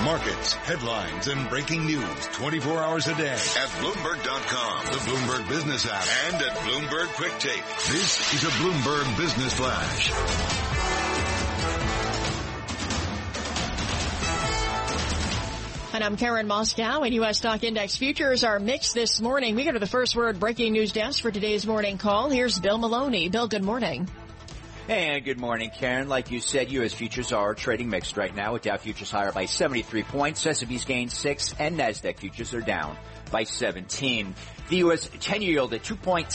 Markets, headlines, and breaking news 24 hours a day at Bloomberg.com, the Bloomberg Business app, and at Bloomberg Quick Take. This is a Bloomberg Business Flash. And I'm Karen Moscow, and U.S. stock index futures are mixed this morning. We go to the first word breaking news desk for today's morning call. Here's Bill Maloney. Bill, good morning. And good morning, Karen. Like you said, U.S. futures are trading mixed right now, with Dow futures higher by 73 points. S&P's gained 6, and NASDAQ futures are down by 17. The U.S. 10-year yield at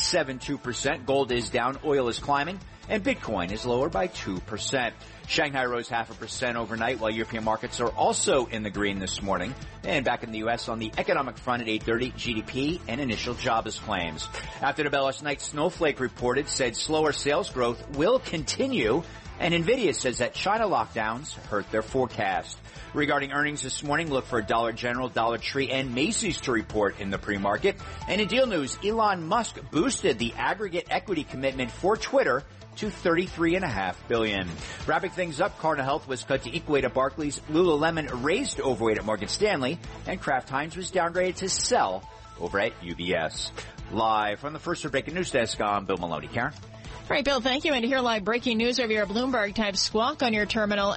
2.72%. Gold is down, oil is climbing, and Bitcoin is lower by 2%. Shanghai rose 0.5% overnight, while European markets are also in the green this morning. And back in the U.S. on the economic front at 8:30, GDP and initial jobless claims. After the bell last night, Snowflake reported, said slower sales growth will continue, and NVIDIA says that China lockdowns hurt their forecast. Regarding earnings this morning, look for Dollar General, Dollar Tree, and Macy's to report in the pre-market. And in deal news, Elon Musk boosted the aggregate equity commitment for Twitter to $33.5 billion. Wrapping things up, Cardinal Health was cut to equal weight at Barclays, Lululemon raised to overweight at Morgan Stanley, and Kraft Heinz was downgraded to sell over at UBS. Live from the first breaking news desk, I'm Bill Maloney. Karen? All right, Bill, thank you. And here live breaking news over your Bloomberg type squawk on your terminal,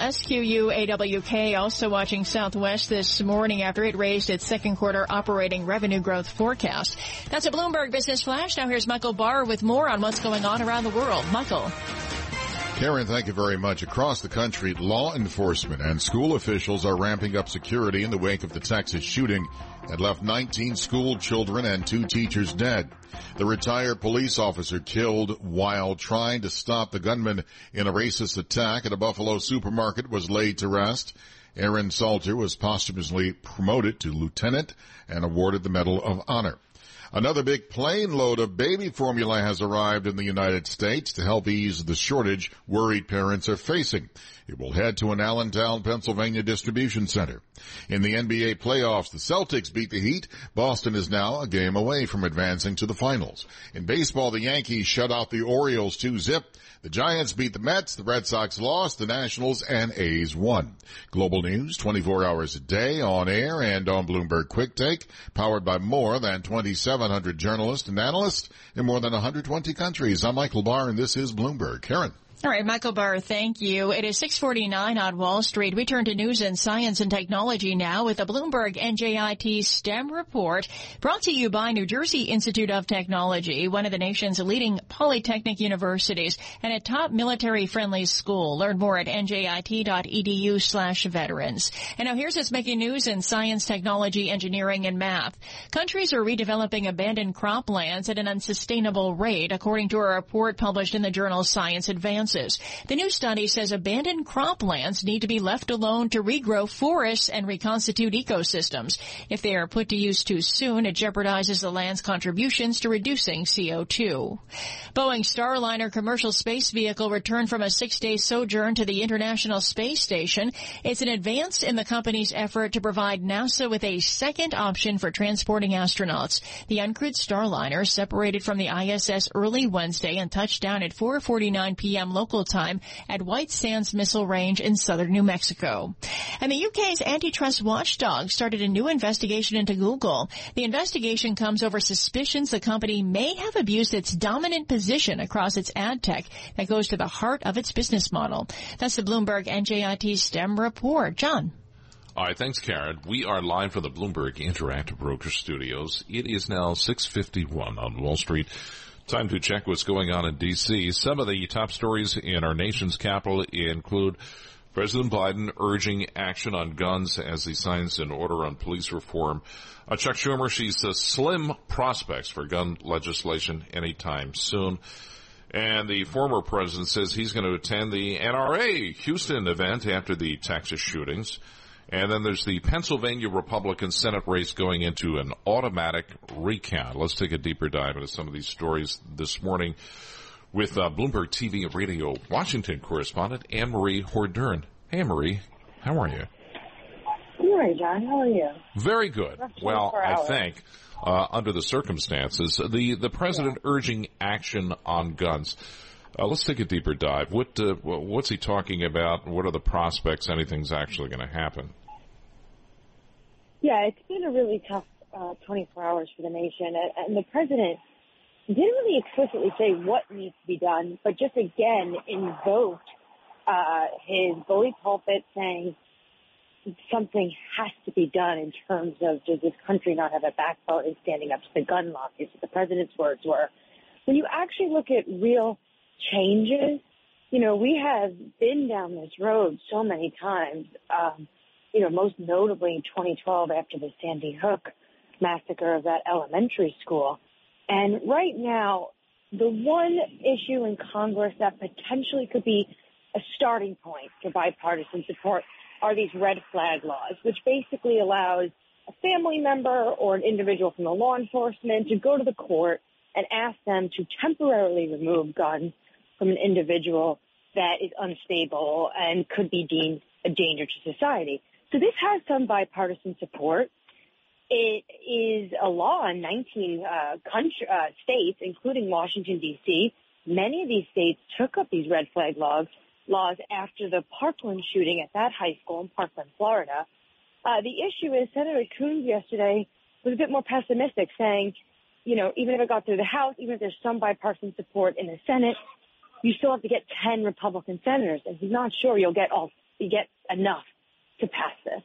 SQUAWK, also watching Southwest this morning after it raised its second quarter operating revenue growth forecast. That's a Bloomberg Business Flash. Now here's Michael Barr with more on what's going on around the world. Michael. Karen, thank you very much. Across the country, law enforcement and school officials are ramping up security in the wake of the Texas shooting that left 19 school children and 2 teachers dead. The retired police officer killed while trying to stop the gunman in a racist attack at a Buffalo supermarket was laid to rest. Aaron Salter was posthumously promoted to lieutenant and awarded the Medal of Honor. Another big plane load of baby formula has arrived in the United States to help ease the shortage worried parents are facing. It will head to an Allentown, Pennsylvania distribution center. In the NBA playoffs, the Celtics beat the Heat. Boston is now a game away from advancing to the finals. In baseball, the Yankees shut out the Orioles 2-0. The Giants beat the Mets, the Red Sox lost, the Nationals and A's won. Global news 24 hours a day on air and on Bloomberg Quick Take, powered by more than 2,700 journalists and analysts in more than 120 countries. I'm Michael Barr, and this is Bloomberg. Karen. All right, Michael Barr, thank you. It is 6:49 on Wall Street. We turn to news and science and technology now with the Bloomberg NJIT STEM report, brought to you by New Jersey Institute of Technology, one of the nation's leading polytechnic universities and a top military-friendly school. Learn more at njit.edu/veterans. And now here's what's making news in science, technology, engineering, and math. Countries are redeveloping abandoned croplands at an unsustainable rate, according to a report published in the journal Science Advances. The new study says abandoned croplands need to be left alone to regrow forests and reconstitute ecosystems. If they are put to use too soon, it jeopardizes the land's contributions to reducing CO2. Boeing Starliner commercial space vehicle returned from a 6-day sojourn to the International Space Station. It's an advance in the company's effort to provide NASA with a second option for transporting astronauts. The uncrewed Starliner separated from the ISS early Wednesday and touched down at 4:49 p.m. local time at White Sands Missile Range in southern New Mexico. And the UK's antitrust watchdog started a new investigation into Google. The investigation comes over suspicions the company may have abused its dominant position across its ad tech that goes to the heart of its business model. That's the Bloomberg NJIT STEM report. John. All right, thanks, Karen. We are live from the Bloomberg Interactive Broker Studios. It is now 6:51 on Wall Street. Time to check what's going on in D.C. Some of the top stories in our nation's capital include President Biden urging action on guns as he signs an order on police reform. Chuck Schumer sees slim prospects for gun legislation anytime soon. And the former president says he's going to attend the NRA Houston event after the Texas shootings. And then there's the Pennsylvania Republican Senate race going into an automatic recount. Let's take a deeper dive into some of these stories this morning with Bloomberg TV and Radio Washington correspondent Anne-Marie Hordern. Hey, Anne-Marie, how are you? I'm all right, John. How are you? Very good. Well, I think, under the circumstances, the president urging action on guns. Let's take a deeper dive. What's he talking about? What are the prospects anything's actually going to happen? Yeah, it's been a really tough 24 hours for the nation, and the president didn't really explicitly say what needs to be done, but just again invoked his bully pulpit saying something has to be done in terms of does this country not have a backbone in standing up to the gun lobbies. The president's words were, when you actually look at real changes, you know, we have been down this road so many times, you know, most notably in 2012 after the Sandy Hook massacre of that elementary school. And right now, the one issue in Congress that potentially could be a starting point for bipartisan support are these red flag laws, which basically allows a family member or an individual from the law enforcement to go to the court and ask them to temporarily remove guns from an individual that is unstable and could be deemed a danger to society. So this has some bipartisan support. It is a law in 19 states, including Washington, D.C. Many of these states took up these red flag laws after the Parkland shooting at that high school in Parkland, Florida. The issue is Senator Coons yesterday was a bit more pessimistic, saying, you know, even if it got through the House, even if there's some bipartisan support in the Senate, you still have to get 10 Republican senators, and he's not sure you get enough to pass this.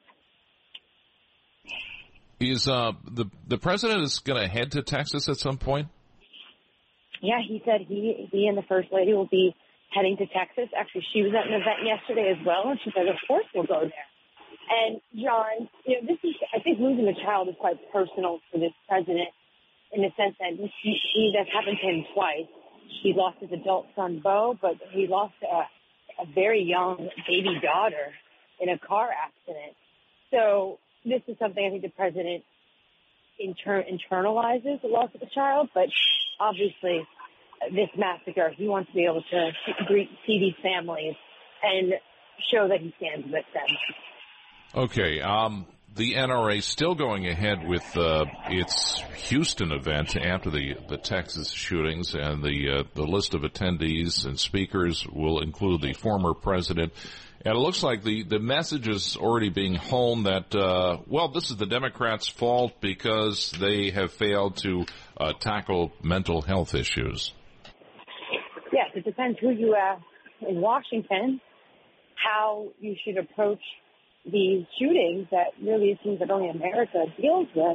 Is the president is going to head to Texas at some point? Yeah, he said he and the First Lady will be heading to Texas. Actually, she was at an event yesterday as well, and she said, of course we'll go there. And, John, you know, I think losing a child is quite personal for this president in the sense that that's happened to him twice. He lost his adult son, Beau, but he lost a very young baby daughter in a car accident. So this is something I think the president internalizes, the loss of a child, but obviously this massacre, he wants to be able to see these families and show that he stands with them. Okay, the NRA still going ahead with its Houston event after the Texas shootings, and the list of attendees and speakers will include the former president. And it looks like the message is already being honed that, well, this is the Democrats' fault because they have failed to tackle mental health issues. Yes, it depends who you ask in Washington, how you should approach these shootings that really it seems that only America deals with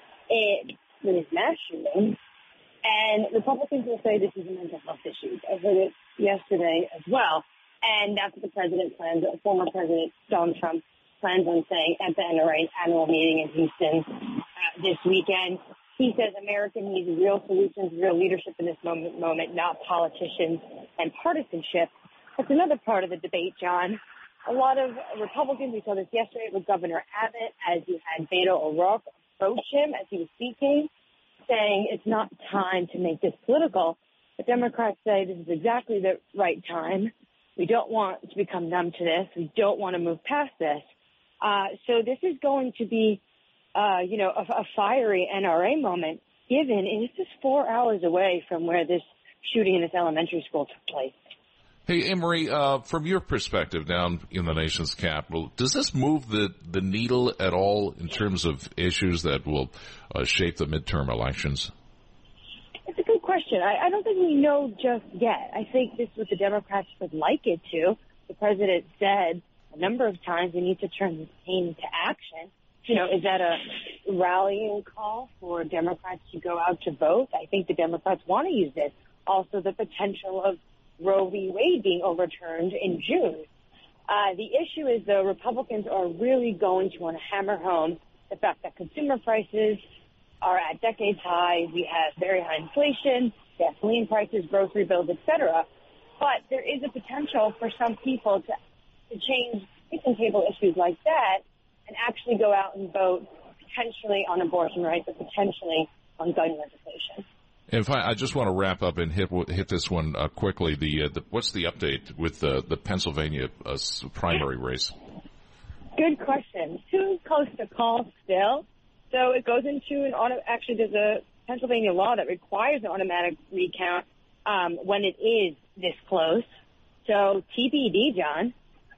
these mass shootings. And Republicans will say this is a mental health issue. I heard it yesterday as well. And that's what the president plans, former President Donald Trump plans on saying at the NRA annual meeting in Houston this weekend. He says America needs real solutions, real leadership in this moment, not politicians and partisanship. That's another part of the debate, John. A lot of Republicans, we saw this yesterday with Governor Abbott, as you had Beto O'Rourke approach him as he was speaking, saying it's not time to make this political. The Democrats say this is exactly the right time. We don't want to become numb to this. We don't want to move past this. So this is going to be, a fiery NRA moment, given it is just 4 hours away from where this shooting in this elementary school took place. Hey, Emery, from your perspective down in the nation's capital, does this move the needle at all in terms of issues that will shape the midterm elections? It's a good question. I don't think we know just yet. I think this is what the Democrats would like it to. The president said a number of times we need to turn this pain into action. You know, is that a rallying call for Democrats to go out to vote? I think the Democrats want to use this. Also, the potential of Roe v. Wade being overturned in June. The issue is the Republicans are really going to want to hammer home the fact that consumer prices are at decades high. We have very high inflation, gasoline prices, grocery bills, etc. But there is a potential for some people to change kitchen table issues like that and actually go out and vote potentially on abortion rights or potentially on gun legislation. If I just want to wrap up and hit this one quickly. What's the update with the Pennsylvania primary race? Good question. Too close to call still. So it goes into actually there's a Pennsylvania law that requires an automatic recount when it is this close. So TBD, John.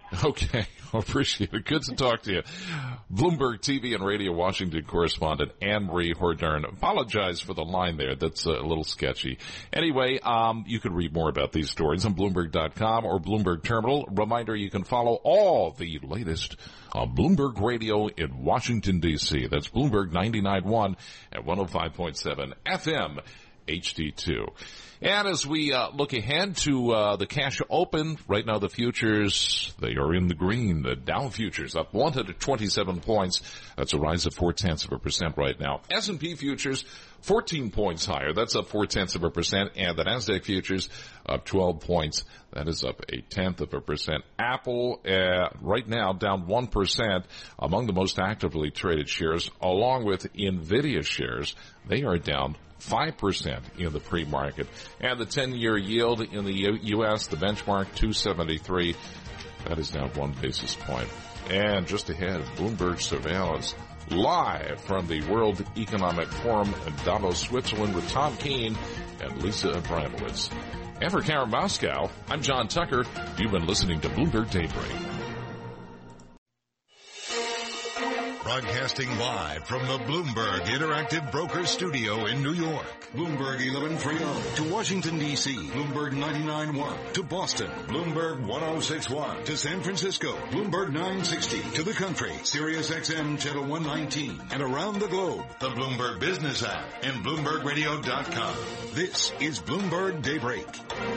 Okay, appreciate it. Good to talk to you. Bloomberg TV and Radio Washington correspondent Anne-Marie Hordern. Apologize for the line there. That's a little sketchy. Anyway, you can read more about these stories on Bloomberg.com or Bloomberg Terminal. Reminder, you can follow all the latest on Bloomberg Radio in Washington, D.C. That's Bloomberg 99.1 at 105.7 FM HD2. And as we look ahead to the cash open, right now the futures, they are in the green. The Dow futures up 127 points. That's a rise of 0.4% right now. S&P futures 14 points higher. That's up 0.4%. And the Nasdaq futures up 12 points. That is up 0.1%. Apple right now down 1% among the most actively traded shares, along with NVIDIA shares. They are down 5% in the pre-market. And the 10-year yield in the U.S., the benchmark 273, that is down 1 basis point. And just ahead, Bloomberg Surveillance, live from the World Economic Forum in Davos, Switzerland, with Tom Keene and Lisa Abramowitz. And for Karen Moscow, I'm John Tucker. You've been listening to Bloomberg Daybreak. Broadcasting live from the Bloomberg Interactive Brokers Studio in New York. Bloomberg 1130 to Washington, D.C. Bloomberg 99.1 to Boston. Bloomberg 1061 to San Francisco. Bloomberg 960 to the country. Sirius XM Channel 119. And around the globe, the Bloomberg Business app and BloombergRadio.com. This is Bloomberg Daybreak.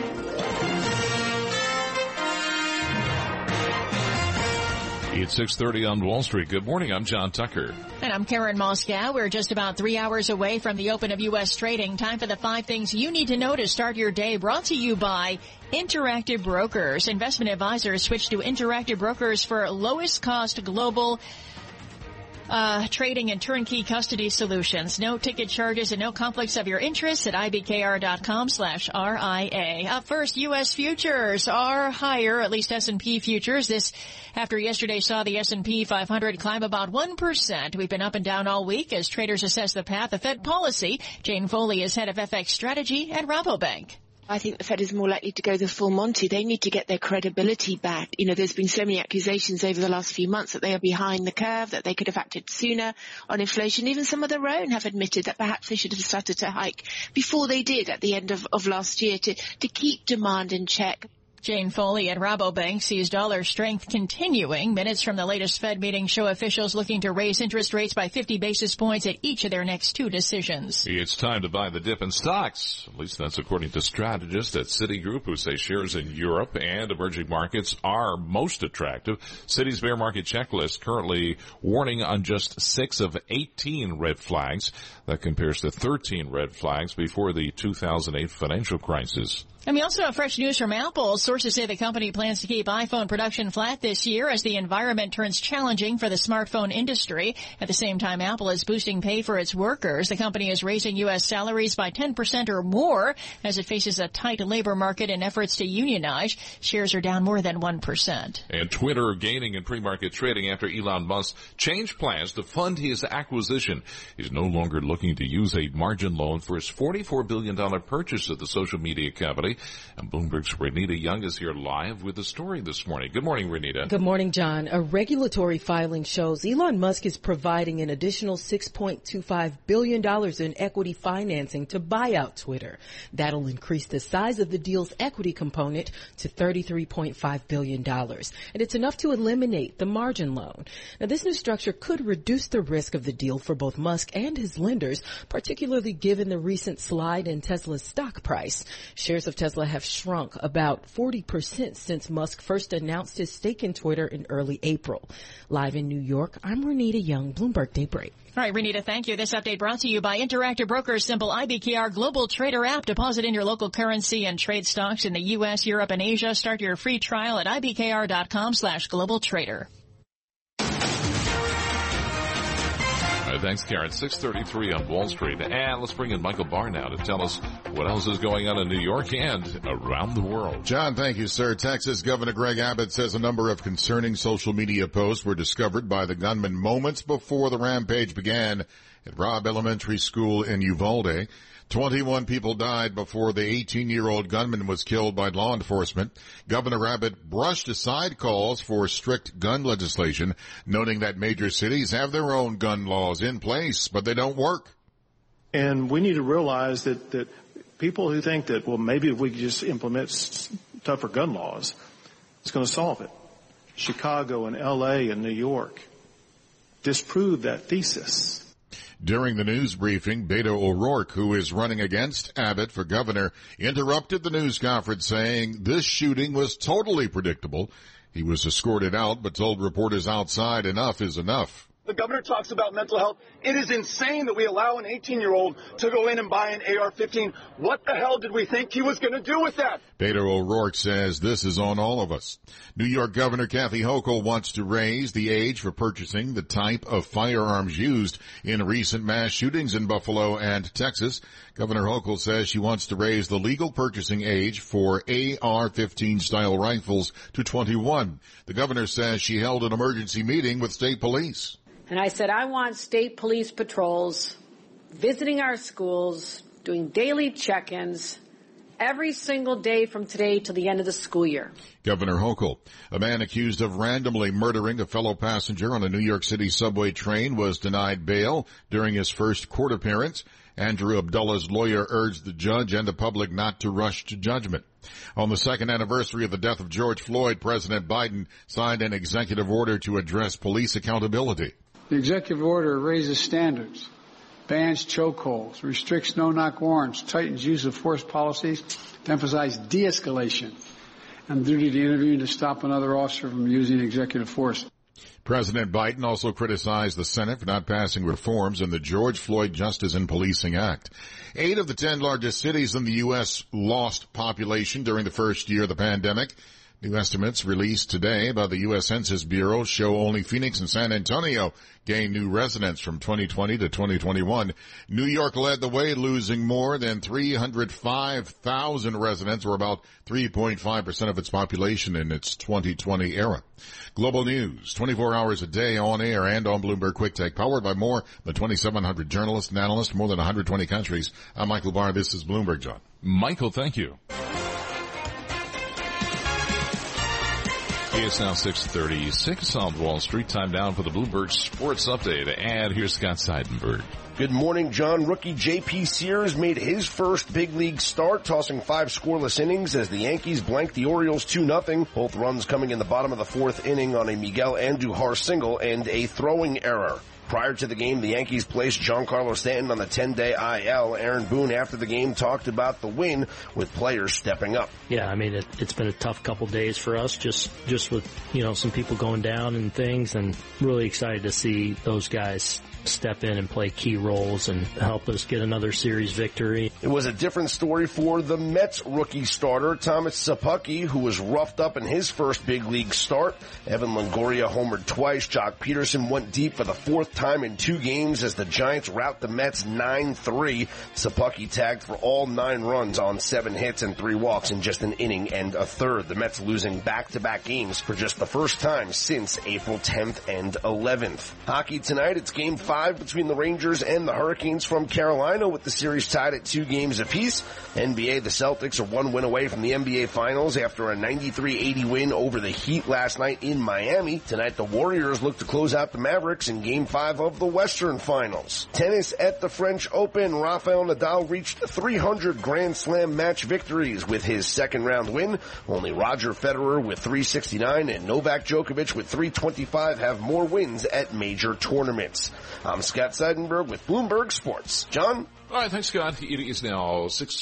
It's 6:30 on Wall Street. Good morning. I'm John Tucker. And I'm Karen Moscow. We're just about 3 hours away from the open of U.S. trading. Time for the 5 things you need to know to start your day. Brought to you by Interactive Brokers. Investment advisors switch to Interactive Brokers for lowest cost global trading and turnkey custody solutions. No ticket charges and no conflicts of your interests at ibkr.com/RIA. Up first, U.S. futures are higher, at least S&P futures. This after yesterday saw the S&P 500 climb about 1%. We've been up and down all week as traders assess the path of Fed policy. Jane Foley is head of FX strategy at Rabobank. I think the Fed is more likely to go the full Monty. They need to get their credibility back. You know, there's been so many accusations over the last few months that they are behind the curve, that they could have acted sooner on inflation. Even some of their own have admitted that perhaps they should have started to hike before they did at the end of last year to keep demand in check. Jane Foley at Rabobank sees dollar strength continuing. Minutes from the latest Fed meeting show officials looking to raise interest rates by 50 basis points at each of their next 2 decisions. It's time to buy the dip in stocks. At least that's according to strategists at Citigroup, who say shares in Europe and emerging markets are most attractive. Citi's bear market checklist currently warning on just 6 of 18 red flags. That compares to 13 red flags before the 2008 financial crisis. And we also have fresh news from Apple. Sources say the company plans to keep iPhone production flat this year as the environment turns challenging for the smartphone industry. At the same time, Apple is boosting pay for its workers. The company is raising U.S. salaries by 10% or more as it faces a tight labor market in efforts to unionize. Shares are down more than 1%. And Twitter gaining in pre-market trading after Elon Musk changed plans to fund his acquisition. He's no longer looking to use a margin loan for his $44 billion purchase of the social media company. And Bloomberg's Renita Young is here live with the story this morning. Good morning, Renita. Good morning, John. A regulatory filing shows Elon Musk is providing an additional $6.25 billion in equity financing to buy out Twitter. That'll increase the size of the deal's equity component to $33.5 billion. And it's enough to eliminate the margin loan. Now, this new structure could reduce the risk of the deal for both Musk and his lenders, particularly given the recent slide in Tesla's stock price. Shares of Tesla have shrunk about 40% since Musk first announced his stake in Twitter in early April. Live in New York, I'm Renita Young, Bloomberg Daybreak. All right, Renita, thank you. This update brought to you by Interactive Brokers' simple IBKR Global Trader app. Deposit in your local currency and trade stocks in the U.S., Europe, and Asia. Start your free trial at ibkr.com/global trader. All right, thanks, Karen. 6:33 on Wall Street. And let's bring in Michael Barr now to tell us what else is going on in New York and around the world. John, thank you, sir. Texas Governor Greg Abbott says a number of concerning social media posts were discovered by the gunman moments before the rampage began at Robb Elementary School in Uvalde. 21 people died before the 18-year-old gunman was killed by law enforcement. Governor Abbott brushed aside calls for strict gun legislation, noting that major cities have their own gun laws in place, but they don't work. And we need to realize that people who think that, well, maybe if we could just implement tougher gun laws, it's going to solve it. Chicago and L.A. and New York disproved that thesis. During the news briefing, Beto O'Rourke, who is running against Abbott for governor, interrupted the news conference saying this shooting was totally predictable. He was escorted out but told reporters outside enough is enough. The governor talks about mental health. It is insane that we allow an 18-year-old to go in and buy an AR-15. What the hell did we think he was going to do with that? Beto O'Rourke says this is on all of us. New York Governor Kathy Hochul wants to raise the age for purchasing the type of firearms used in recent mass shootings in Buffalo and Texas. Governor Hochul says she wants to raise the legal purchasing age for AR-15 style rifles to 21. The governor says she held an emergency meeting with state police. And I said, I want state police patrols visiting our schools, doing daily check-ins every single day from today till the end of the school year. Governor Hochul, a man accused of randomly murdering a fellow passenger on a New York City subway train, was denied bail during his first court appearance. Andrew Abdullah's lawyer urged the judge and the public not to rush to judgment. On the second anniversary of the death of George Floyd, President Biden signed an executive order to address police accountability. The executive order raises standards, bans chokeholds, restricts no-knock warrants, tightens use of force policies to emphasize de-escalation and duty to intervene to stop another officer from using executive force. President Biden also criticized the Senate for not passing reforms in the George Floyd Justice and Policing Act. 8 of the 10 largest cities in the U.S. lost population during the first year of the pandemic. New estimates released today by the U.S. Census Bureau show only Phoenix and San Antonio gained new residents from 2020 to 2021. New York led the way, losing more than 305,000 residents, or about 3.5% of its population in its 2020 era. Global news, 24 hours a day on air and on Bloomberg Quick Take, powered by more than 2,700 journalists and analysts, more than 120 countries. I'm Michael Barr. This is Bloomberg, John. Michael, thank you. It's now 6:36 on Wall Street. Time down for the Bloomberg Sports Update. And here's Scott Seidenberg. Good morning, John. Rookie J.P. Sears made his first big league start, tossing 5 scoreless innings as the Yankees blanked the Orioles 2-0. Both runs coming in the bottom of the 4th inning on a Miguel Andujar single and a throwing error. Prior to the game, the Yankees placed Giancarlo Stanton on the 10-day IL. Aaron Boone, after the game, talked about the win with players stepping up. Yeah, I mean, it's been a tough couple days for us, just with, some people going down and things, and really excited to see those guys step in and play key roles and help us get another series victory. It was a different story for the Mets rookie starter, Thomas Szapucki, who was roughed up in his first big league start. Evan Longoria homered twice. Jock Peterson went deep for the 4th time in 2 games as the Giants rout the Mets 9-3. Szapucki tagged for all 9 runs on 7 hits and 3 walks in just an inning and a third. The Mets losing back-to-back games for just the first time since April 10th and 11th. Hockey tonight, it's Game 5 between the Rangers and the Hurricanes from Carolina, with the series tied at 2 games apiece. NBA, the Celtics are 1 win away from the NBA Finals after a 93-80 win over the Heat last night in Miami. Tonight, the Warriors look to close out the Mavericks in Game 5 of the Western Finals. Tennis at the French Open, Rafael Nadal reached 300 Grand Slam match victories with his second-round win. Only Roger Federer with 369 and Novak Djokovic with 325 have more wins at major tournaments. I'm Scott Seidenberg with Bloomberg Sports. John? All right, thanks, Scott. It is now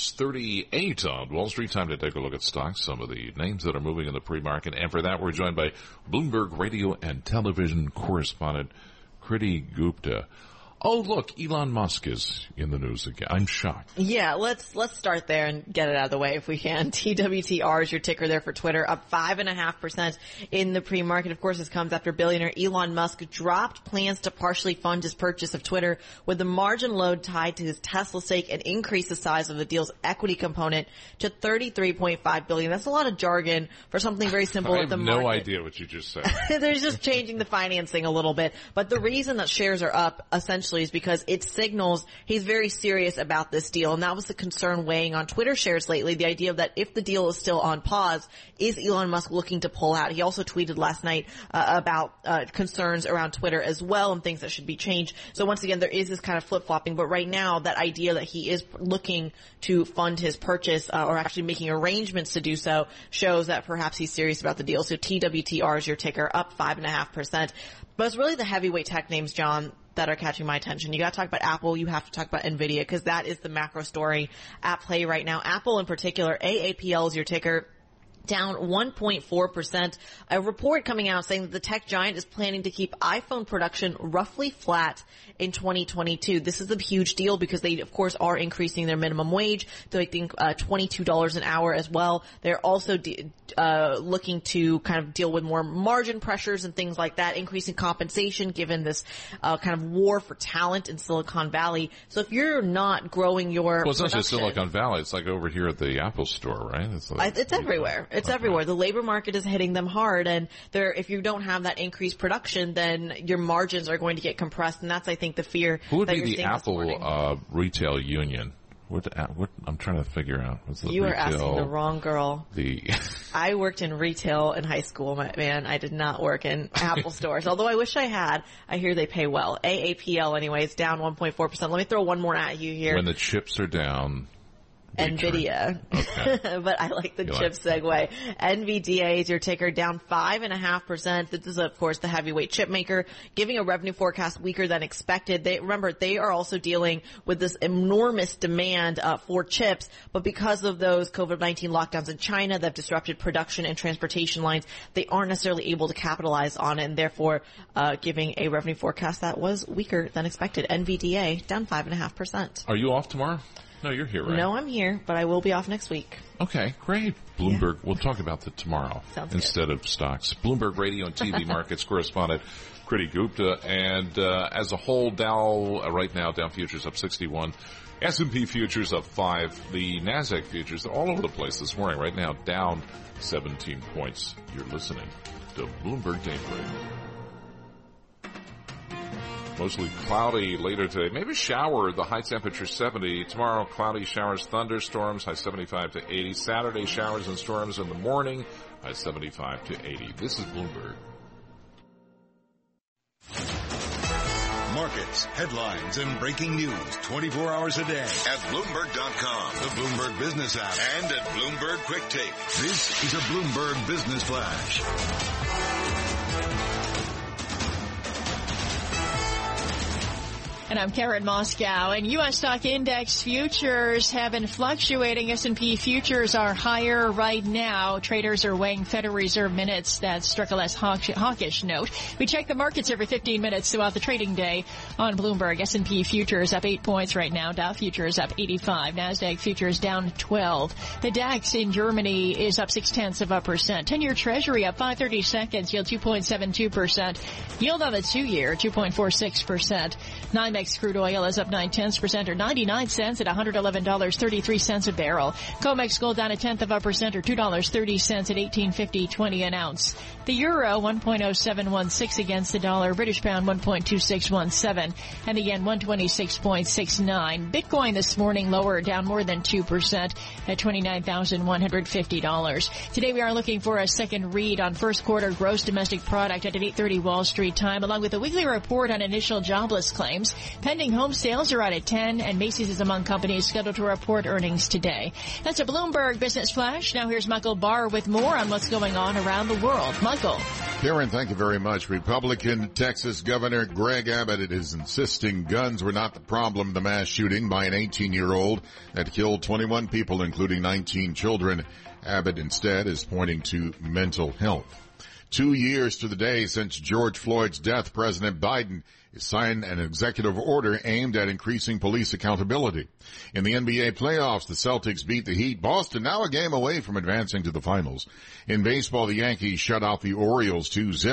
6:38 on Wall Street. Time to take a look at stocks, some of the names that are moving in the pre-market. And for that, we're joined by Bloomberg radio and television correspondent Kriti Gupta. Oh, look, Elon Musk is in the news again. I'm shocked. Yeah, let's start there and get it out of the way if we can. TWTR is your ticker there for Twitter, up 5.5% in the pre-market. Of course, this comes after billionaire Elon Musk dropped plans to partially fund his purchase of Twitter with the margin load tied to his Tesla stake and increased the size of the deal's equity component to $33.5 billion. That's a lot of jargon for something very simple. I have no idea what you just said. They're just changing the financing a little bit. But the reason that shares are up essentially especially, is because it signals he's very serious about this deal. And that was the concern weighing on Twitter shares lately, the idea that if the deal is still on pause, is Elon Musk looking to pull out? He also tweeted last night about concerns around Twitter as well and things that should be changed. So once again, there is this kind of flip-flopping. But right now, that idea that he is looking to fund his purchase or actually making arrangements to do so shows that perhaps he's serious about the deal. So TWTR is your ticker, up 5.5%. But it's really the heavyweight tech names, John, that are catching my attention. You got to talk about Apple. You have to talk about NVIDIA, because that is the macro story at play right now. Apple in particular, AAPL is your ticker, down 1.4%. A report coming out saying that the tech giant is planning to keep iPhone production roughly flat in 2022. This is a huge deal because they, of course, are increasing their minimum wage to, I think, $22 an hour as well. They're also looking to kind of deal with more margin pressures and things like that, increasing compensation given this kind of war for talent in Silicon Valley. So if you're not growing your Well, it's not just Silicon Valley. It's like over here at the Apple store, right? It's everywhere. It's everywhere. The labor market is hitting them hard, and if you don't have that increased production, then your margins are going to get compressed, and that's, I think, the fear. Who would that be you're the seeing Apple retail union? What I'm trying to figure out. What's the you retail, are asking the wrong girl. The I worked in retail in high school, man. I did not work in Apple stores, although I wish I had. I hear they pay well. AAPL, anyways, down 1.4%. Let me throw one more at you here. When the chips are down. NVIDIA. Okay. But I like the chip segue. NVDA is your ticker, down 5.5%. This is, of course, the heavyweight chip maker, giving a revenue forecast weaker than expected. Remember, they are also dealing with this enormous demand for chips, but because of those COVID-19 lockdowns in China that have disrupted production and transportation lines, they aren't necessarily able to capitalize on it, and therefore giving a revenue forecast that was weaker than expected. NVDA, down 5.5%. Are you off tomorrow? No, you're here, right? No, I'm here, but I will be off next week. Okay, great. Bloomberg, we'll talk about that tomorrow instead of stocks. Bloomberg Radio and TV markets correspondent Kriti Gupta. And as a whole, Dow, right now, Dow futures up 61. S&P futures up 5. The NASDAQ futures are all over the place this morning. Right now, down 17 points. You're listening to Bloomberg Daybreak. Mostly cloudy later today. Maybe shower, the high temperature 70. Tomorrow, cloudy showers, thunderstorms, high 75 to 80. Saturday, showers and storms in the morning, high 75 to 80. This is Bloomberg. Markets, headlines, and breaking news 24 hours a day at Bloomberg.com, the Bloomberg Business app, and at Bloomberg Quick Take. This is a Bloomberg Business Flash. And I'm Karen Moscow. And U.S. stock index futures have been fluctuating. S&P futures are higher right now. Traders are weighing Federal Reserve minutes that struck a less hawkish note. We check the markets every 15 minutes throughout the trading day on Bloomberg. S&P futures up 8 points right now. Dow futures up 85. NASDAQ futures down 12. The DAX in Germany is up 0.6%. 10-year Treasury up 5/30 seconds. Yield 2.72%. Yield on the 2-year 2.46%. NYMEX crude oil is up 0.9% or 99 cents at $111.33 a barrel. COMEX gold down 0.1% or $2.30 at $18.50.20 an ounce. The euro 1.0716 against the dollar. British pound 1.2617 and the yen 126.69. Bitcoin this morning lower, down more than 2% at $29,150. Today we are looking for a second read on first quarter gross domestic product at 8:30 Wall Street time, along with a weekly report on initial jobless claims. Pending home sales are out at 10, and Macy's is among companies scheduled to report earnings today. That's a Bloomberg Business Flash. Now here's Michael Barr with more on what's going on around the world. Michael. Karen, thank you very much. Republican Texas Governor Greg Abbott is insisting guns were not the problem. The mass shooting by an 18-year-old that killed 21 people, including 19 children. Abbott instead is pointing to mental health. 2 years to the day since George Floyd's death, President Biden signed an executive order aimed at increasing police accountability. In the NBA playoffs, the Celtics beat the Heat. Boston now a game away from advancing to the finals. In baseball, the Yankees shut out the Orioles 2-0.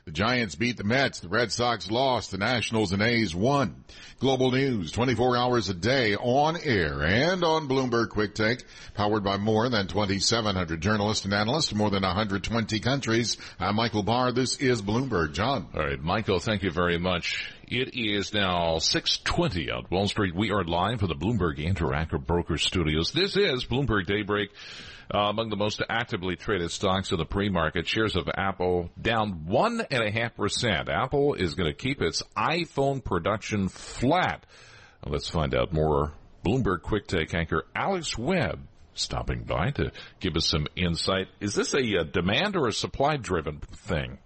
The Giants beat the Mets. The Red Sox lost. The Nationals and A's won. Global news 24 hours a day on air and on Bloomberg Quick Take, powered by more than 2,700 journalists and analysts in more than 120 countries. I'm Michael Barr. This is Bloomberg. John. All right, Michael, thank you very much. It is now 6:20 on Wall Street. We are live from the Bloomberg Interactive Brokers Studios. This is Bloomberg Daybreak. Among the most actively traded stocks in the pre-market, shares of Apple down 1.5%. Apple is going to keep its iPhone production flat. Let's find out more. Bloomberg Quick Take anchor Alex Webb stopping by to give us some insight. Is this a demand or a supply-driven thing?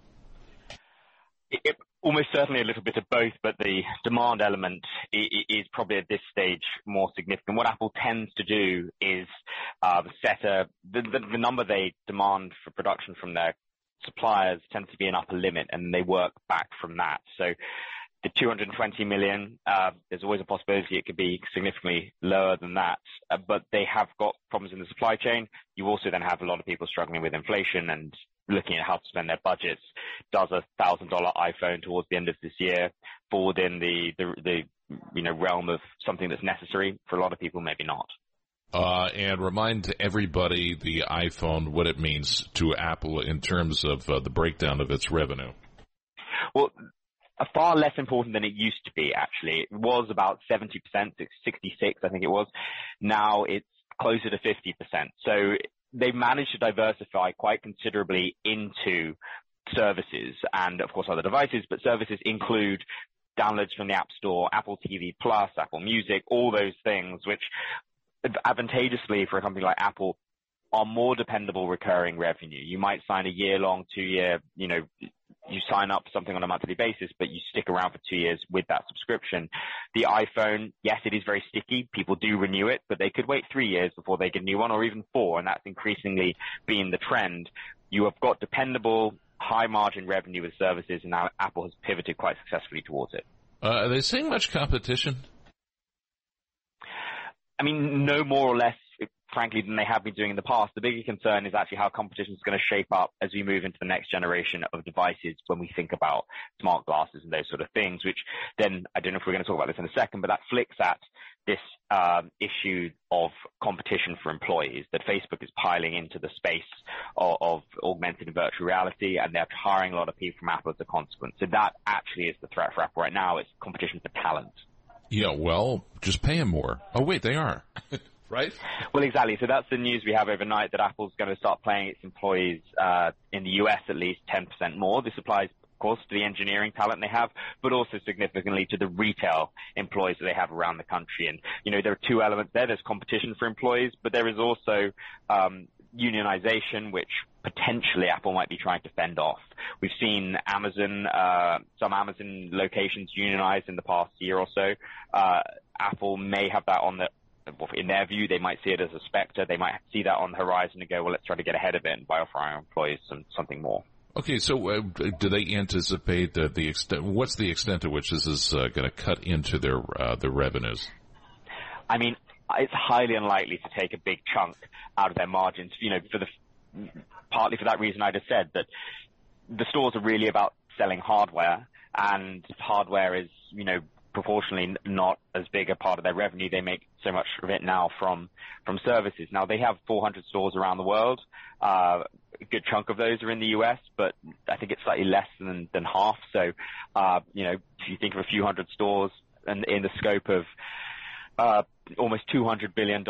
Almost certainly a little bit of both, but the demand element is probably at this stage more significant. What Apple tends to do is set the number they demand for production from their suppliers tends to be an upper limit, and they work back from that. So the 220 million, there's always a possibility it could be significantly lower than that, but they have got problems in the supply chain. You also then have a lot of people struggling with inflation and looking at how to spend their budgets. Does a $1,000 iPhone towards the end of this year fall within the realm of something that's necessary? For a lot of people, maybe not. And remind everybody the iPhone, what it means to Apple in terms of the breakdown of its revenue. Well, far less important than it used to be, actually. It was about 70%, 66, I think it was. Now it's closer to 50%. So they've managed to diversify quite considerably into services and, of course, other devices, but services include downloads from the App Store, Apple TV Plus, Apple Music, all those things, which advantageously for a company like Apple are more dependable recurring revenue. You might sign a year-long, 2-year, you sign up for something on a monthly basis, but you stick around for 2 years with that subscription. The iPhone, yes, it is very sticky. People do renew it, but they could wait 3 years before they get a new one, or even 4, and that's increasingly been the trend. You have got dependable, high-margin revenue with services, and now Apple has pivoted quite successfully towards it. Are they seeing much competition? I mean, no more or less, frankly, than they have been doing in the past. The bigger concern is actually how competition is going to shape up as we move into the next generation of devices when we think about smart glasses and those sort of things, which then, I don't know if we're going to talk about this in a second, but that flicks at this issue of competition for employees, that Facebook is piling into the space of augmented and virtual reality, and they're hiring a lot of people from Apple as a consequence. So that actually is the threat for Apple right now. It's competition for talent. Yeah, well, just pay them more. Oh, wait, they are. Right? Well, exactly. So that's the news we have overnight, that Apple's going to start paying its employees, in the US at least, 10% more. This applies, of course, to the engineering talent they have, but also significantly to the retail employees that they have around the country. And, there are two elements there. There's competition for employees, but there is also unionization, which potentially Apple might be trying to fend off. We've seen Amazon, some Amazon locations unionized in the past year or so. Apple may have that on in their view, they might see it as a specter. They might see that on the horizon and go, well, let's try to get ahead of it and by offering our employees something more. Okay, so do they anticipate the extent? What's the extent to which this is going to cut into their revenues? I mean, it's highly unlikely to take a big chunk out of their margins. Partly for that reason I just said, that the stores are really about selling hardware, and hardware is proportionally not as big a part of their revenue. They make so much of it now from services. Now, they have 400 stores around the world. A good chunk of those are in the US, but I think it's slightly less than half. So, if you think of a few hundred stores and in the scope of almost $200 billion,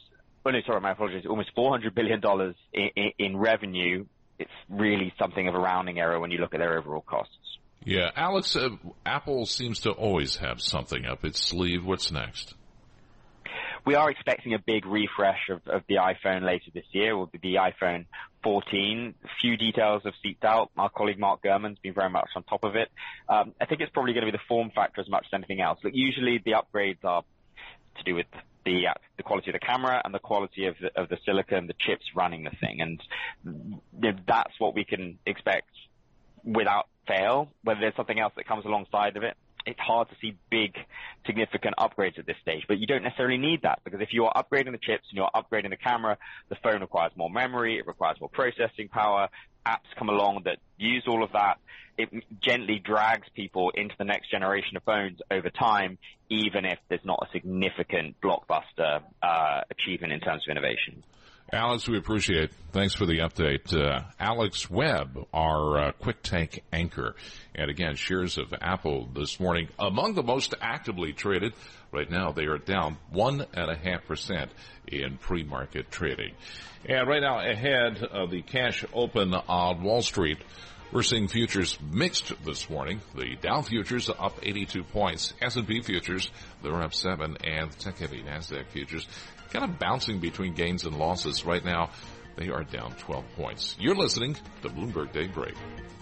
almost $400 billion in revenue, it's really something of a rounding error when you look at their overall costs. Yeah, Alex, Apple seems to always have something up its sleeve. What's next? We are expecting a big refresh of the iPhone later this year. Will be the iPhone 14. A few details have seeped out. Our colleague Mark Gurman's been very much on top of it. I think it's probably going to be the form factor as much as anything else. Look, usually the upgrades are to do with the quality of the camera and the quality of the silicon, the chips running the thing, and that's what we can expect without fail. Whether there's something else that comes alongside of it, it's hard to see big, significant upgrades at this stage. But you don't necessarily need that, because if you are upgrading the chips and you're upgrading the camera, the phone requires more memory, it requires more processing power, apps come along that use all of that. It gently drags people into the next generation of phones over time, even if there's not a significant blockbuster achievement in terms of innovation. Alex, we appreciate it. Thanks for the update. Alex Webb, our quick take anchor. And again, shares of Apple this morning among the most actively traded. Right now, they are down 1.5% in pre-market trading. And right now, ahead of the cash open on Wall Street, we're seeing futures mixed this morning. The Dow futures up 82 points. S&P futures, they're up 7. And the tech-heavy NASDAQ futures kind of bouncing between gains and losses. Right now, they are down 12 points. You're listening to Bloomberg Daybreak.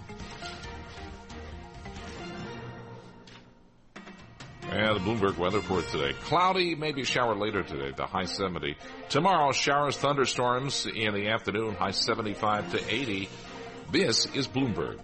And the Bloomberg weather for today. Cloudy, maybe shower later today, the high 70. Tomorrow, showers, thunderstorms in the afternoon, high 75 to 80. This is Bloomberg.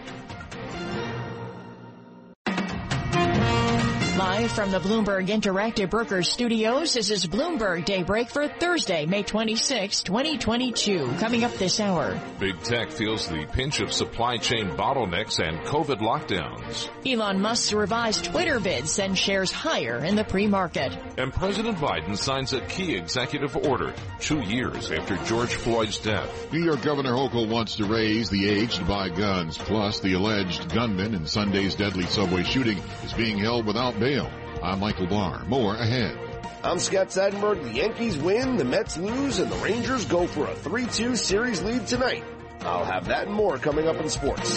Live from the Bloomberg Interactive Brokers Studios, this is Bloomberg Daybreak for Thursday, May 26, 2022. Coming up this hour. Big tech feels the pinch of supply chain bottlenecks and COVID lockdowns. Elon Musk's revised Twitter bid sends shares higher in the pre-market. And President Biden signs a key executive order 2 years after George Floyd's death. New York Governor Hochul wants to raise the age to buy guns. Plus, the alleged gunman in Sunday's deadly subway shooting is being held without bail. I'm Michael Barr. More ahead. I'm Scott Seidenberg. The Yankees win, the Mets lose, and the Rangers go for a 3-2 series lead tonight. I'll have that and more coming up in sports.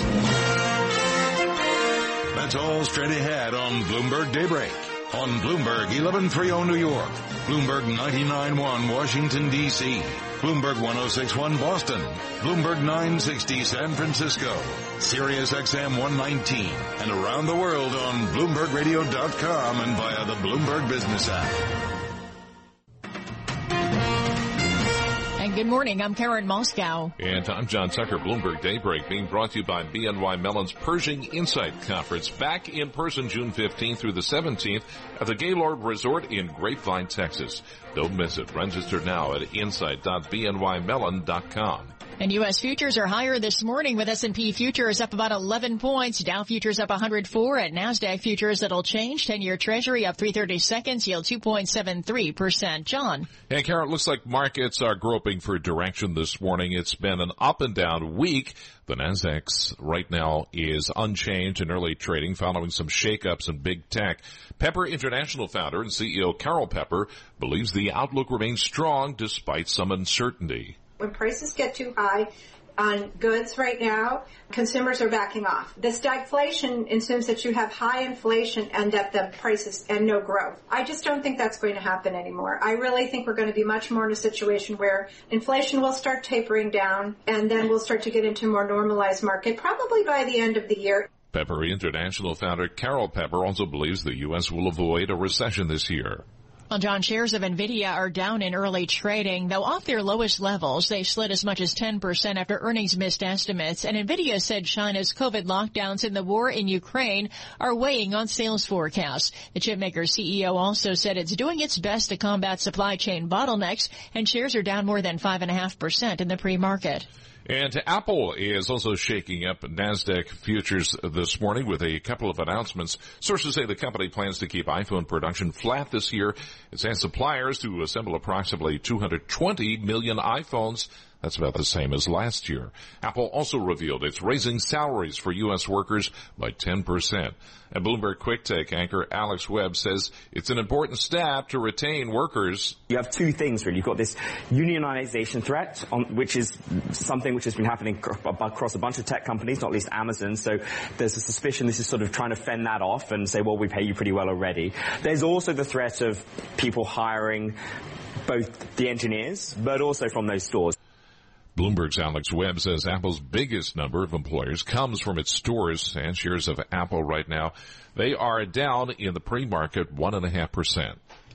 That's all straight ahead on Bloomberg Daybreak. On Bloomberg 1130 New York, Bloomberg 99.1 Washington, D.C., Bloomberg 106.1 Boston, Bloomberg 960 San Francisco, Sirius XM 119, and around the world on BloombergRadio.com and via the Bloomberg Business app. Good morning. I'm Karen Moscow. And I'm John Tucker. Bloomberg Daybreak being brought to you by BNY Mellon's Pershing Insight Conference. Back in person June 15th through the 17th at the Gaylord Resort in Grapevine, Texas. Don't miss it. Register now at insight.bnymellon.com. And U.S. futures are higher this morning with S&P futures up about 11 points. Dow futures up 104. At NASDAQ futures, it'll change. 10-year Treasury up 3/30 seconds, yield 2.73%. John. And Karen, it looks like markets are groping for direction this morning. It's been an up and down week. The NASDAQ right now is unchanged in early trading following some shakeups in big tech. Pepper International founder and CEO Carol Pepper believes the outlook remains strong despite some uncertainty. When prices get too high on goods right now, consumers are backing off. The stagflation assumes that you have high inflation and that the prices and no growth. I just don't think that's going to happen anymore. I really think we're going to be much more in a situation where inflation will start tapering down and then we'll start to get into a more normalized market probably by the end of the year. Pepper International founder Carol Pepper also believes the U.S. will avoid a recession this year. Well, John, shares of NVIDIA are down in early trading, though off their lowest levels. They slid as much as 10% after earnings missed estimates. And NVIDIA said China's COVID lockdowns and the war in Ukraine are weighing on sales forecasts. The chipmaker's CEO also said it's doing its best to combat supply chain bottlenecks, and shares are down more than 5.5% in the pre-market. And Apple is also shaking up NASDAQ futures this morning with a couple of announcements. Sources say the company plans to keep iPhone production flat this year. It asks suppliers to assemble approximately 220 million iPhones. That's about the same as last year. Apple also revealed it's raising salaries for U.S. workers by 10%. And Bloomberg Quick Take anchor Alex Webb says it's an important step to retain workers. You have two things, really. You've got this unionization threat, which is something which has been happening across a bunch of tech companies, not least Amazon. So there's a suspicion this is sort of trying to fend that off and say, well, we pay you pretty well already. There's also the threat of people hiring both the engineers, but also from those stores. Bloomberg's Alex Webb says Apple's biggest number of employers comes from its stores, and shares of Apple right now, they are down in the pre-market 1.5%.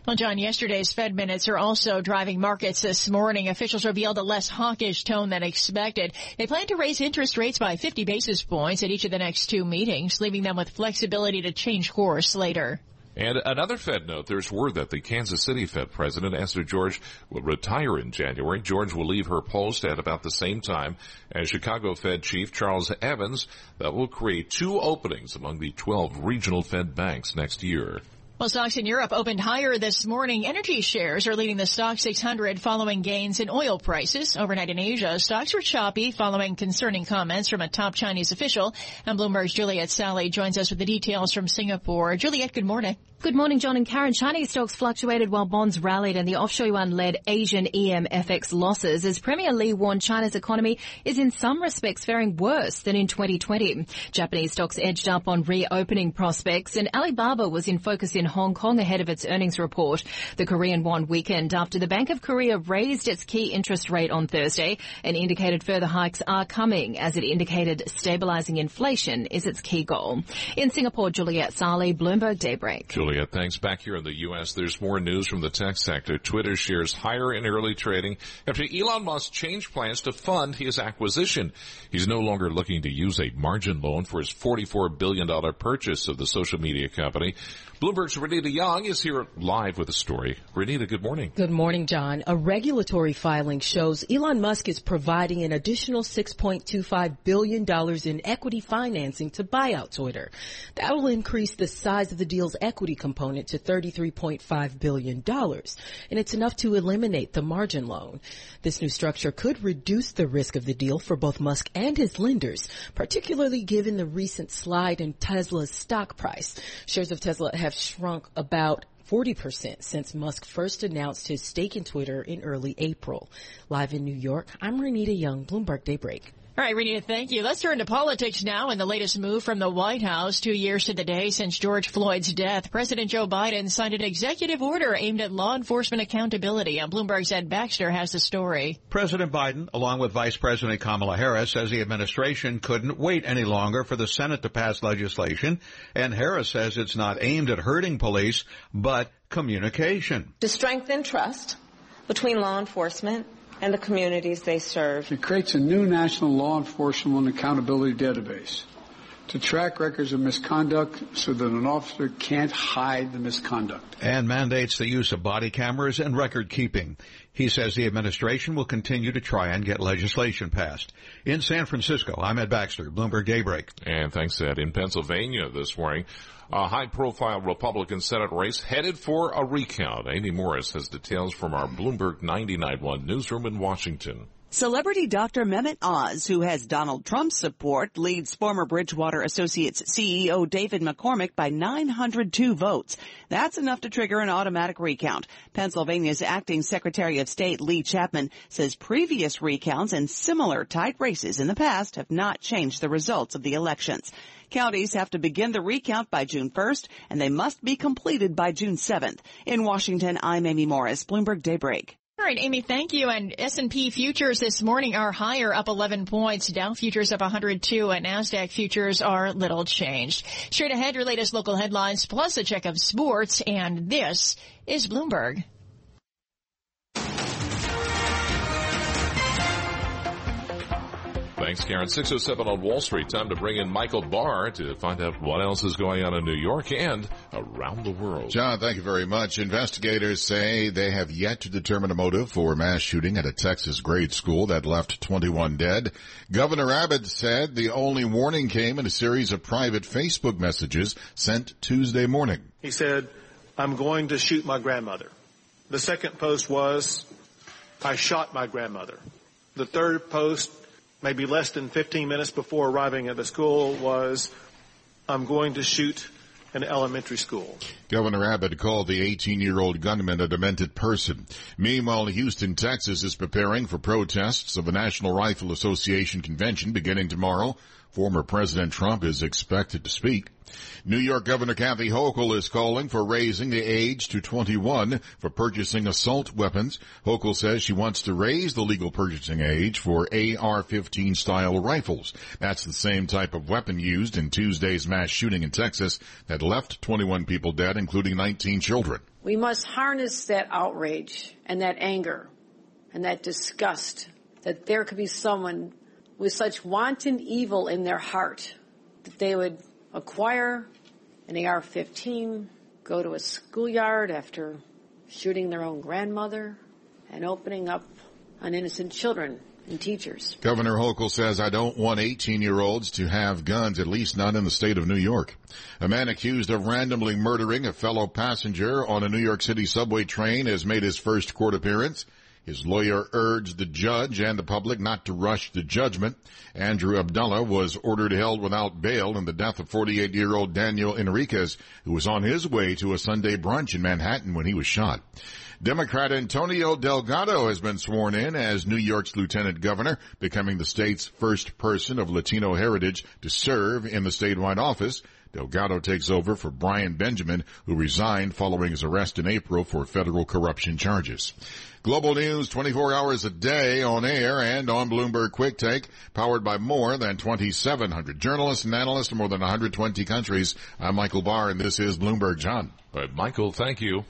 Well, John, yesterday's Fed minutes are also driving markets this morning. Officials revealed a less hawkish tone than expected. They plan to raise interest rates by 50 basis points at each of the next two meetings, leaving them with flexibility to change course later. And another Fed note, there's word that the Kansas City Fed President, Esther George, will retire in January. George will leave her post at about the same time as Chicago Fed Chief Charles Evans. That will create two openings among the 12 regional Fed banks next year. Well, stocks in Europe opened higher this morning. Energy shares are leading the stock 600 following gains in oil prices. Overnight in Asia, stocks were choppy following concerning comments from a top Chinese official. And Bloomberg's Juliet Sally joins us with the details from Singapore. Juliet, good morning. Good morning, John and Karen. Chinese stocks fluctuated while bonds rallied and the offshore yuan-led Asian EM FX losses as Premier Li warned China's economy is in some respects faring worse than in 2020. Japanese stocks edged up on reopening prospects and Alibaba was in focus in Hong Kong ahead of its earnings report. The Korean won weakened after the Bank of Korea raised its key interest rate on Thursday and indicated further hikes are coming as it indicated stabilizing inflation is its key goal. In Singapore, Juliet Sali, Bloomberg Daybreak. Juliet, thanks. Back here in the U.S., there's more news from the tech sector. Twitter shares higher in early trading after Elon Musk changed plans to fund his acquisition. He's no longer looking to use a margin loan for his $44 billion purchase of the social media company. Bloomberg's Renita Young is here live with a story. Renita, good morning. Good morning, John. A regulatory filing shows Elon Musk is providing an additional $6.25 billion in equity financing to buy out Twitter. That will increase the size of the deal's equity component to $33.5 billion, and it's enough to eliminate the margin loan. This new structure could reduce the risk of the deal for both Musk and his lenders, particularly given the recent slide in Tesla's stock price. Shares of Tesla have shrunk about 40% since Musk first announced his stake in Twitter in early April. Live in New York, I'm Renita Young, Bloomberg Daybreak. All right, Renita, thank you. Let's turn to politics now and the latest move from the White House. 2 years to the day since George Floyd's death, President Joe Biden signed an executive order aimed at law enforcement accountability. And Bloomberg's Ed Baxter has the story. President Biden, along with Vice President Kamala Harris, says the administration couldn't wait any longer for the Senate to pass legislation. And Harris says it's not aimed at hurting police, but communication. To strengthen trust between law enforcement and the communities they serve. It creates a new national law enforcement and accountability database to track records of misconduct so that an officer can't hide the misconduct. And mandates the use of body cameras and record keeping. He says the administration will continue to try and get legislation passed. In San Francisco, I'm Ed Baxter, Bloomberg Daybreak. And thanks, Ed. In Pennsylvania this morning, a high-profile Republican Senate race headed for a recount. Amy Morris has details from our Bloomberg 99.1 newsroom in Washington. Celebrity Dr. Mehmet Oz, who has Donald Trump's support, leads former Bridgewater Associates CEO David McCormick by 902 votes. That's enough to trigger an automatic recount. Pennsylvania's acting Secretary of State Lee Chapman says previous recounts and similar tight races in the past have not changed the results of the elections. Counties have to begin the recount by June 1st, and they must be completed by June 7th. In Washington, I'm Amy Morris, Bloomberg Daybreak. All right, Amy, thank you. And S&P futures this morning are higher, up 11 points. Dow futures up 102, and NASDAQ futures are little changed. Straight ahead, your latest local headlines, plus a check of sports, and this is Bloomberg. Thanks, Karen. 6:07 on Wall Street. Time to bring in Michael Barr to find out what else is going on in New York and around the world. John, thank you very much. Investigators say they have yet to determine a motive for a mass shooting at a Texas grade school that left 21 dead. Governor Abbott said the only warning came in a series of private Facebook messages sent Tuesday morning. He said, "I'm going to shoot my grandmother." The second post was, "I shot my grandmother." The third post, maybe less than 15 minutes before arriving at the school, was, "I'm going to shoot an elementary school." Governor Abbott called the 18-year-old gunman a demented person. Meanwhile, Houston, Texas is preparing for protests of a National Rifle Association convention beginning tomorrow. Former President Trump is expected to speak. New York Governor Kathy Hochul is calling for raising the age to 21 for purchasing assault weapons. Hochul says she wants to raise the legal purchasing age for AR-15 style rifles. That's the same type of weapon used in Tuesday's mass shooting in Texas that left 21 people dead, including 19 children. We must harness that outrage and that anger and that disgust that there could be someone with such wanton evil in their heart that they would acquire an AR-15, go to a schoolyard after shooting their own grandmother, and opening up on innocent children and teachers. Governor Hochul says, I don't want 18-year-olds to have guns, at least not in the state of New York. A man accused of randomly murdering a fellow passenger on a New York City subway train has made his first court appearance. His lawyer urged the judge and the public not to rush the judgment. Andrew Abdullah was ordered held without bail in the death of 48-year-old Daniel Enriquez, who was on his way to a Sunday brunch in Manhattan when he was shot. Democrat Antonio Delgado has been sworn in as New York's lieutenant governor, becoming the state's first person of Latino heritage to serve in the statewide office. Delgado takes over for Brian Benjamin, who resigned following his arrest in April for federal corruption charges. Global news 24 hours a day on air and on Bloomberg Quick Take, powered by more than 2,700 journalists and analysts in more than 120 countries. I'm Michael Barr, and this is Bloomberg. John. All right, Michael, thank you.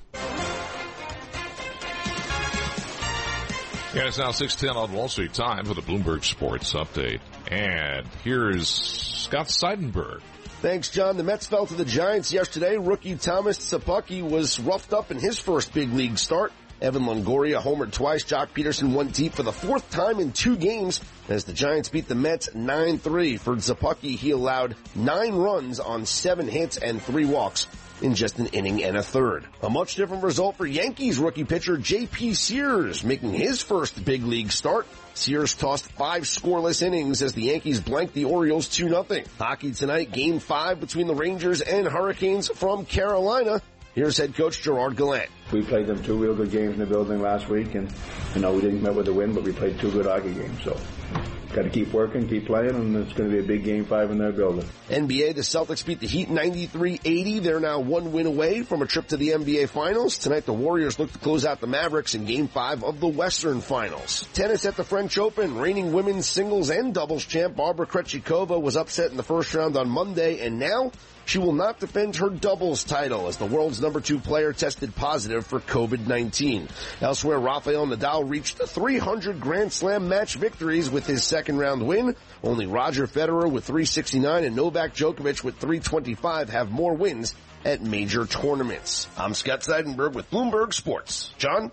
Yeah, it's now 6:10 on Wall Street. Time for the Bloomberg Sports Update. And here's Scott Seidenberg. Thanks, John. The Mets fell to the Giants yesterday. Rookie Thomas Szapucki was roughed up in his first big league start. Evan Longoria homered twice. Jock Peterson went deep for the fourth time in 2 games as the Giants beat the Mets 9-3. For Szapucki, he allowed 9 runs on 7 hits and 3 walks in just an inning and a third. A much different result for Yankees rookie pitcher J.P. Sears, making his first big league start. Sears tossed 5 scoreless innings as the Yankees blanked the Orioles 2-0. Hockey tonight, Game 5 between the Rangers and Hurricanes from Carolina. Here's head coach Gerard Gallant. We played them 2 real good games in the building last week, and we didn't come out with a win, but we played 2 good hockey games. So got to keep working, keep playing, and it's going to be a big Game 5 in their building. NBA, the Celtics beat the Heat 93-80. They're now 1 win away from a trip to the NBA Finals. Tonight, the Warriors look to close out the Mavericks in Game 5 of the Western Finals. Tennis at the French Open. Reigning women's singles and doubles champ Barbara Krejcikova was upset in the first round on Monday, and now she will not defend her doubles title as the world's number 2 player tested positive for COVID-19. Elsewhere, Rafael Nadal reached 300 Grand Slam match victories with his second round win. Only Roger Federer with 369 and Novak Djokovic with 325 have more wins at major tournaments. I'm Scott Seidenberg with Bloomberg Sports. John?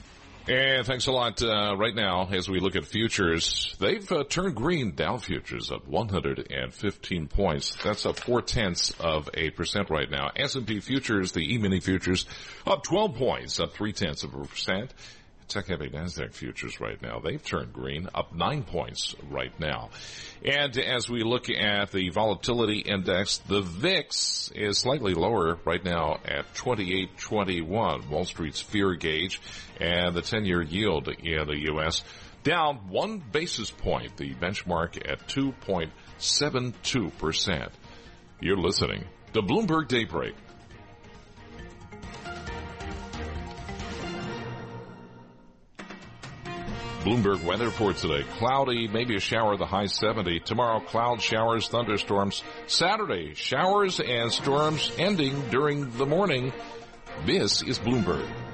And thanks a lot. Right now, as we look at futures, they've turned green. Dow futures up 115 points. That's up 0.4% right now. S&P futures, the E-mini futures, up 12 points, up 0.3%. Tech-heavy NASDAQ futures right now, they've turned green, up 9 points right now. And as we look at the volatility index, the VIX is slightly lower right now at 28.21, Wall Street's fear gauge, and the 10-year yield in the U.S. down 1 basis point, the benchmark at 2.72%. You're listening to Bloomberg Daybreak. Bloomberg weather for today. Cloudy, maybe a shower, the high 70. Tomorrow, cloud, showers, thunderstorms. Saturday, showers and storms ending during the morning. This is Bloomberg.